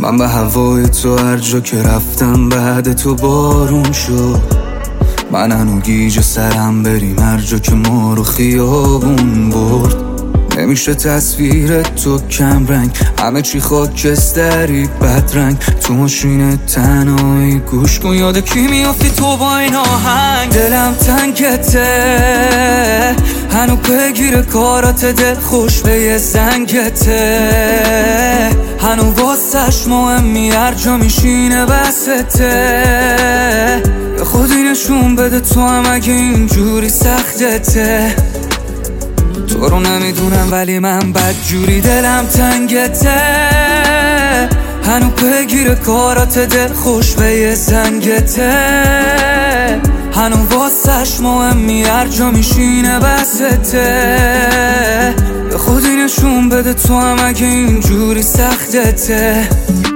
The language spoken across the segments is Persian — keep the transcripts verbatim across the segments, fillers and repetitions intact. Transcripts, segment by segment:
من به هوای تو هر جا که رفتم بعد تو بارون شد. من هنو گیج سرم بریم هر جا که ما رو خیابون برد. نمیشه تصویر تو کم رنگ، همه چی خاکستری بد رنگ. تو ماشین تنهایی گوش کن یاد کی میافتی تو با این آهنگ. دلم تنگته هنو بگیر کارات، دل خوش به یه زنگته. هنو واسش مهمی هر جا میشینه بسته. به خودی نشون بده تو هم اگه اینجوری سختته. تو رو نمیدونم ولی من بدجوری دلم تنگته. هنو بگیر کارات، دل خوش به یه زنگته. هنو واسش مهمی هر جا میشینه بسته. به خودی نشون بده تو هم اگه اینجوری سختته.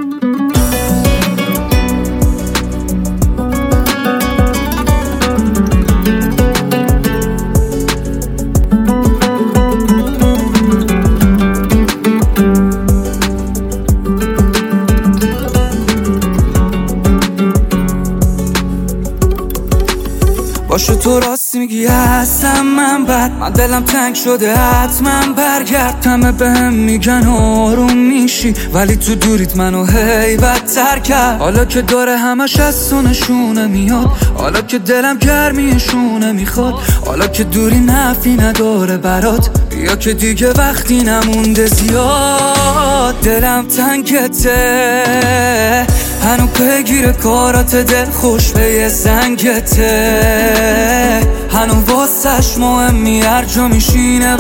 باشه تو راست میگی هستم من بد، من دلم تنگ شده حتما برگرد. همه بهم میگن آروم میشی ولی تو دوریت منو هی بدتر کرد. حالا که داره همش از تو نشونه میاد، حالا که دلم گرمیشونه میخواد، حالا که دوری نفی نداره برات، بیا که دیگه وقتی نمونده زیاد. دلم تنگته هنو بگیر کارات، دل خوش به یه زنگته. هنو واسش مهمی هر جا میشینه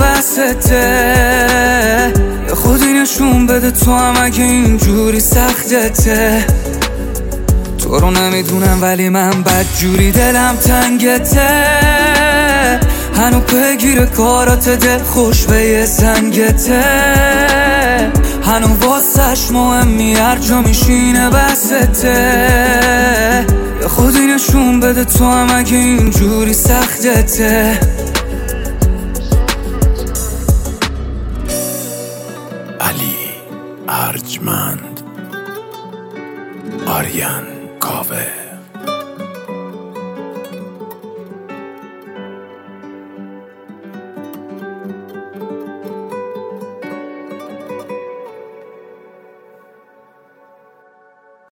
بسته. به خودی نشون بده تو هم اگه اینجوری سختته. تو رو نمیدونم ولی من بدجوری دلم تنگته. هنو بگیر کارات، دل خوش به یه زنگته. هنو واسش مهمی هر جا میشینه بسته. به خودی نشون بده تو هم اگه اینجوری سختته. علی ارجمند، آریان کاوه.